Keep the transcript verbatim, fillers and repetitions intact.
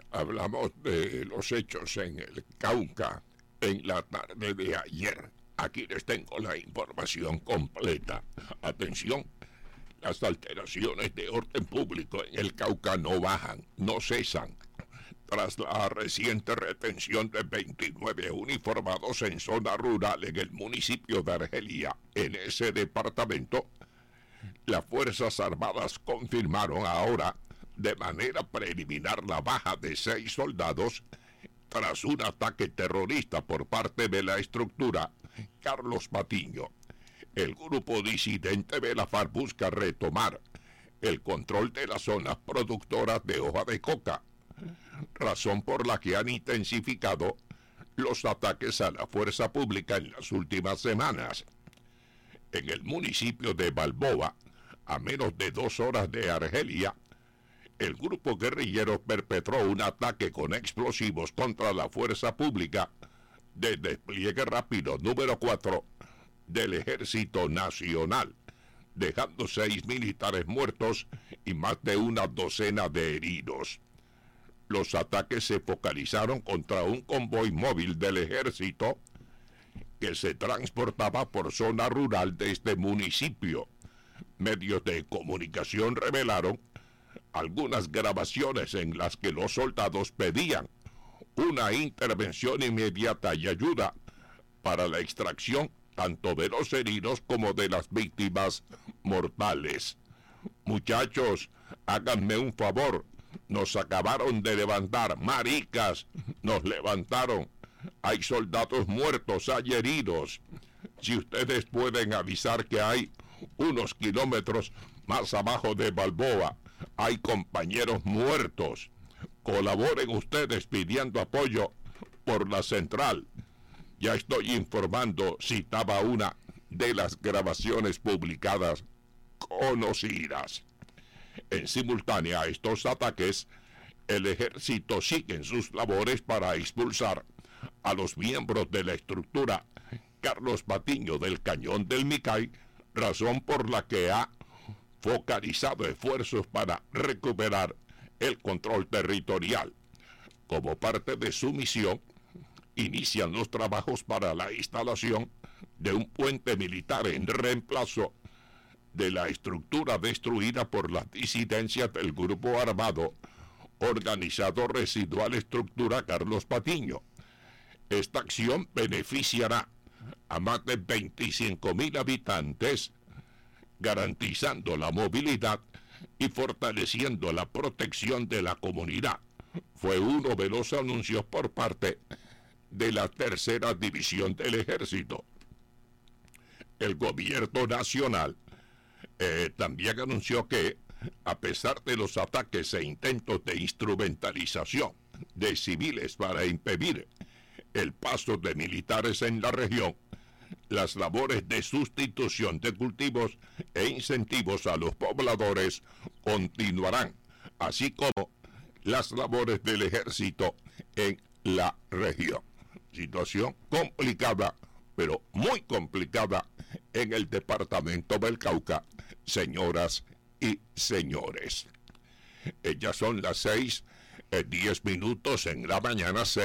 Hablamos de los hechos en el Cauca en la tarde de ayer. Aquí les tengo la información completa. Atención, las alteraciones de orden público en el Cauca no bajan, no cesan. Tras la reciente retención de veintinueve uniformados en zona rural en el municipio de Argelia, en ese departamento, las Fuerzas Armadas confirmaron ahora de manera preliminar la baja de seis soldados tras un ataque terrorista por parte de la estructura Carlos Patiño. El grupo disidente de la FARC busca retomar el control de las zonas productoras de hoja de coca, razón por la que han intensificado los ataques a la fuerza pública en las últimas semanas. En el municipio de Balboa, a menos de dos horas de Argelia, el grupo guerrillero perpetró un ataque con explosivos contra la fuerza pública de despliegue rápido número cuatro del Ejército Nacional, dejando seis militares muertos y más de una docena de heridos. Los ataques se focalizaron contra un convoy móvil del ejército que se transportaba por zona rural de este municipio. Medios de comunicación revelaron algunas grabaciones en las que los soldados pedían una intervención inmediata y ayuda para la extracción tanto de los heridos como de las víctimas mortales. Muchachos, háganme un favor, nos acabaron de levantar, maricas, nos levantaron, hay soldados muertos, hay heridos. Si ustedes pueden avisar que hay unos kilómetros más abajo de Balboa, hay compañeros muertos, colaboren ustedes pidiendo apoyo por la central. Ya estoy informando, citaba una de las grabaciones publicadas conocidas. En simultánea a estos ataques, el ejército sigue en sus labores para expulsar a los miembros de la estructura Carlos Patiño del Cañón del Micay, razón por la que ha focalizado esfuerzos para recuperar el control territorial. Como parte de su misión, inician los trabajos para la instalación de un puente militar en reemplazo de la estructura destruida por las disidencias del grupo armado organizado residual estructura Carlos Patiño. Esta acción beneficiará a más de veinticinco mil habitantes, garantizando la movilidad y fortaleciendo la protección de la comunidad. Fue uno de los anuncios por parte de la tercera división del ejército. El gobierno nacional eh, también anunció que, a pesar de los ataques e intentos de instrumentalización de civiles para impedir el paso de militares en la región, las labores de sustitución de cultivos e incentivos a los pobladores continuarán, así como las labores del ejército en la región. Situación complicada, pero muy complicada en el departamento del Cauca, señoras y señores. Ellas son las seis, eh, diez minutos en la mañana, seis.